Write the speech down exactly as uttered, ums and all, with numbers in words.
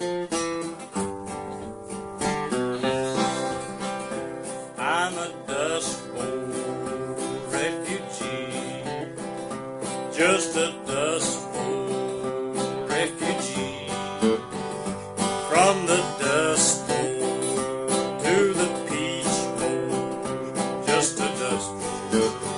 I'm a Dust Bowl refugee, just a Dust Bowl refugee, from the Dust Bowl to the Peach Bowl, just a Dust Bowl.